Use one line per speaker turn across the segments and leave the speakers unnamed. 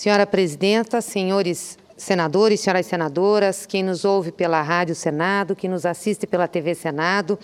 Senhora presidenta, senhores senadores, senhoras senadoras, quem nos ouve pela Rádio Senado, quem nos assiste pela TV Senado,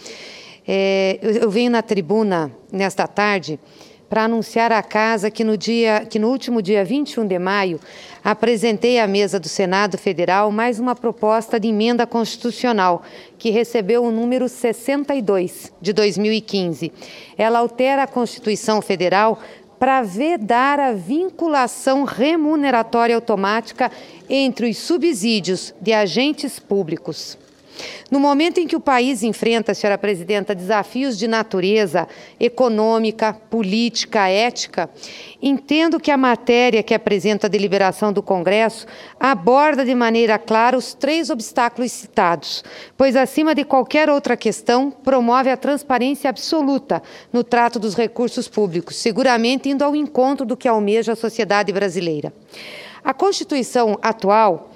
eu venho na tribuna nesta tarde para anunciar à Casa que no último dia 21 de maio, apresentei à mesa do Senado Federal mais uma proposta de emenda constitucional, que recebeu o número 62 de 2015. Ela altera a Constituição Federal para vedar a vinculação remuneratória automática entre os subsídios de agentes públicos. No momento em que o país enfrenta, senhora presidenta, desafios de natureza econômica, política, ética, entendo que a matéria que apresenta a deliberação do Congresso aborda de maneira clara os 3 obstáculos citados, pois, acima de qualquer outra questão, promove a transparência absoluta no trato dos recursos públicos, seguramente indo ao encontro do que almeja a sociedade brasileira. A Constituição atual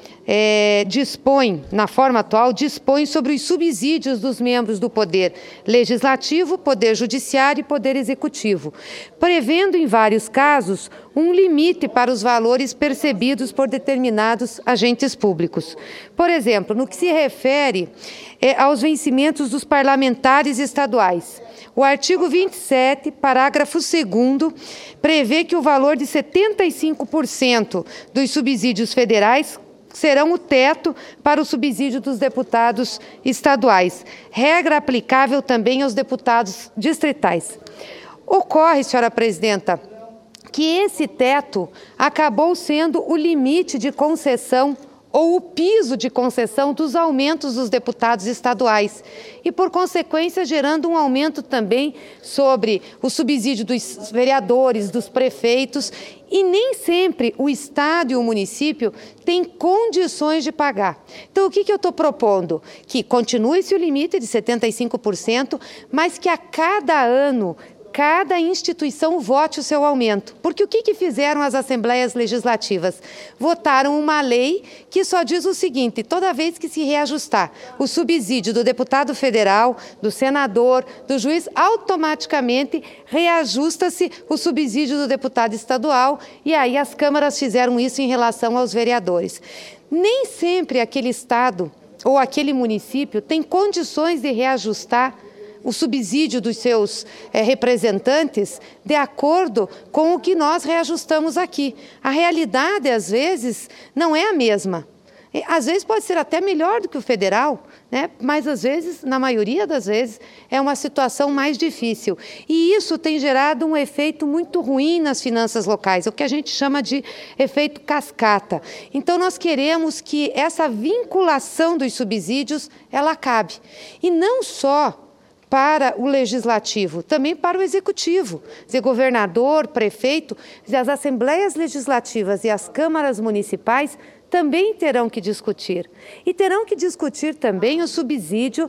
na forma atual, dispõe sobre os subsídios dos membros do Poder Legislativo, Poder Judiciário e Poder Executivo, prevendo, em vários casos, um limite para os valores percebidos por determinados agentes públicos. Por exemplo, no que se refere aos vencimentos dos parlamentares estaduais, o artigo 27, parágrafo 2º, prevê que o valor de 75% dos subsídios federais serão o teto para o subsídio dos deputados estaduais, regra aplicável também aos deputados distritais. Ocorre, senhora presidenta, que esse teto acabou sendo o limite de concessão ou o piso de concessão dos aumentos dos deputados estaduais e, por consequência, gerando um aumento também sobre o subsídio dos vereadores, dos prefeitos, e nem sempre o Estado e o município têm condições de pagar. Então, o que eu estou propondo? Que continue-se o limite de 75%, mas que a cada ano cada instituição vote o seu aumento. Porque o que fizeram as Assembleias Legislativas? Votaram uma lei que só diz o seguinte: toda vez que se reajustar o subsídio do deputado federal, do senador, do juiz, automaticamente reajusta-se o subsídio do deputado estadual, e aí as câmaras fizeram isso em relação aos vereadores. Nem sempre aquele estado ou aquele município tem condições de reajustar o subsídio dos seus representantes de acordo com o que nós reajustamos aqui. A realidade, às vezes, não é a mesma. Às vezes pode ser até melhor do que o federal, né? Mas às vezes, na maioria das vezes, é uma situação mais difícil. E isso tem gerado um efeito muito ruim nas finanças locais, o que a gente chama de efeito cascata. Então, nós queremos que essa vinculação dos subsídios, ela acabe. E não só para o legislativo, também para o executivo, governador, prefeito, as assembleias legislativas e as câmaras municipais também terão que discutir. E terão que discutir também o subsídio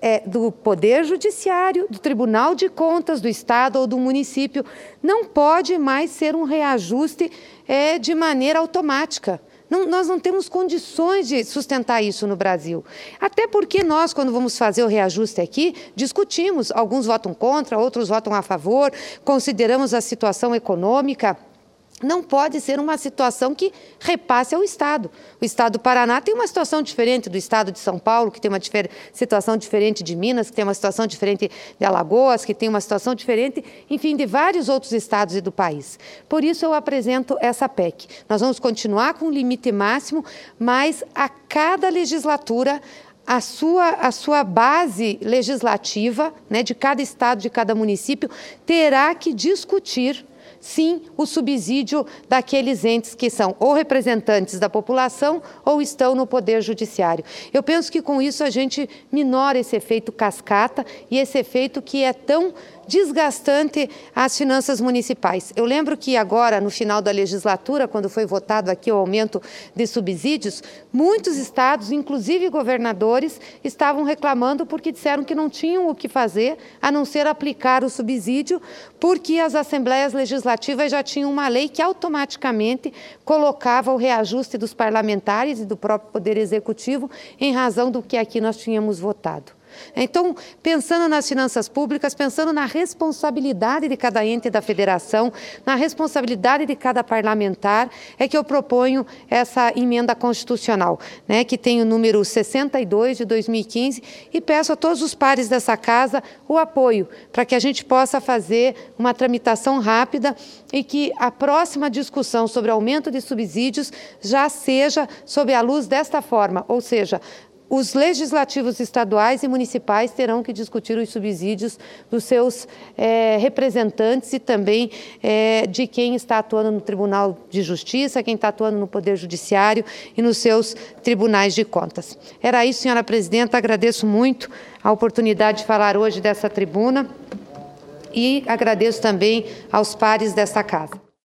do Poder Judiciário, do Tribunal de Contas do Estado ou do município. Não pode mais ser um reajuste de maneira automática. Nós não temos condições de sustentar isso no Brasil. Até porque nós, quando vamos fazer o reajuste aqui, discutimos. Alguns votam contra, outros votam a favor, consideramos a situação econômica. Não pode ser uma situação que repasse ao Estado. O Estado do Paraná tem uma situação diferente do Estado de São Paulo, que tem uma situação diferente de Minas, que tem uma situação diferente de Alagoas, que tem uma situação diferente, enfim, de vários outros estados e do país. Por isso eu apresento essa PEC. Nós vamos continuar com o limite máximo, mas a cada legislatura a sua base legislativa, né, de cada estado, de cada município, terá que discutir sim, o subsídio daqueles entes que são ou representantes da população ou estão no Poder Judiciário. Eu penso que com isso a gente minora esse efeito cascata e esse efeito que é tão desgastante às finanças municipais. Eu lembro que agora, no final da legislatura, quando foi votado aqui o aumento de subsídios, muitos estados, inclusive governadores, estavam reclamando porque disseram que não tinham o que fazer a não ser aplicar o subsídio, porque as assembleias legislativas já tinham uma lei que automaticamente colocava o reajuste dos parlamentares e do próprio Poder Executivo em razão do que aqui nós tínhamos votado. Então, pensando nas finanças públicas, pensando na responsabilidade de cada ente da federação, na responsabilidade de cada parlamentar, é que eu proponho essa emenda constitucional, né, que tem o número 62 de 2015, e peço a todos os pares dessa casa o apoio para que a gente possa fazer uma tramitação rápida e que a próxima discussão sobre aumento de subsídios já seja sob a luz desta forma, ou seja, os legislativos estaduais e municipais terão que discutir os subsídios dos seus representantes e também de quem está atuando no Tribunal de Justiça, quem está atuando no Poder Judiciário e nos seus tribunais de contas. Era isso, senhora presidenta. Agradeço muito a oportunidade de falar hoje dessa tribuna e agradeço também aos pares dessa casa.